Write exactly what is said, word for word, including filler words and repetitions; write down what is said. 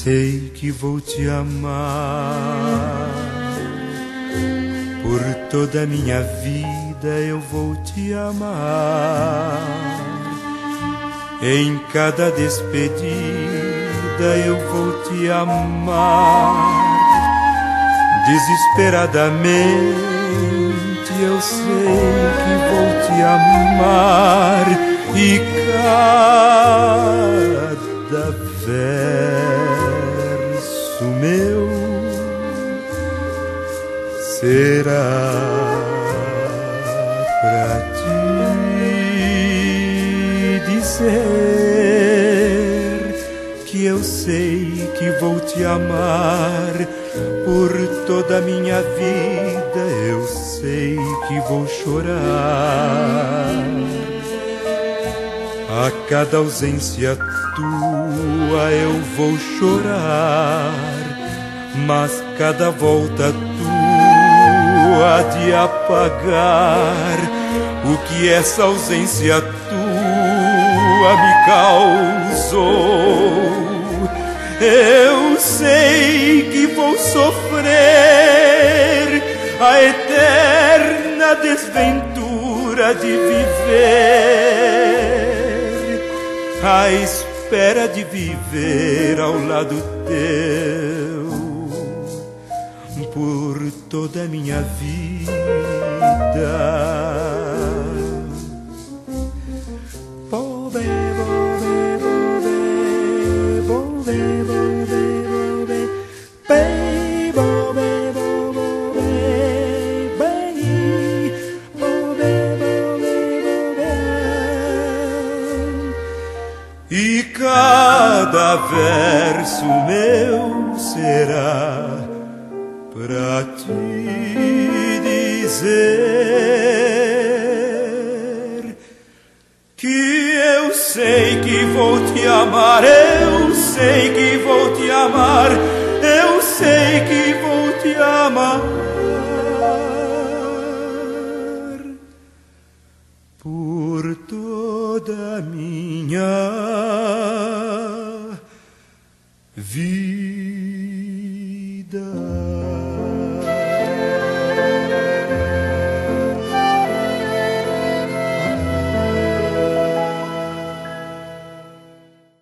sei que vou te amar. Por toda a minha vida eu vou te amar. Em cada despedida eu vou te amar. Desesperadamente eu sei que vou te amar. E cada verso meu será pra te dizer que eu sei que vou te amar. Por toda a minha vida eu sei que vou chorar. A cada ausência tua eu vou chorar, mas cada volta tua há de apagar o que essa ausência tua me causou. Eu sei que vou sofrer a eterna desventura de viver, à espera de viver ao lado teu por toda a minha vida. E cada verso meu será pra te dizer que eu sei que vou te amar, eu sei que vou te amar, eu sei que vou te amar. Por toda a minha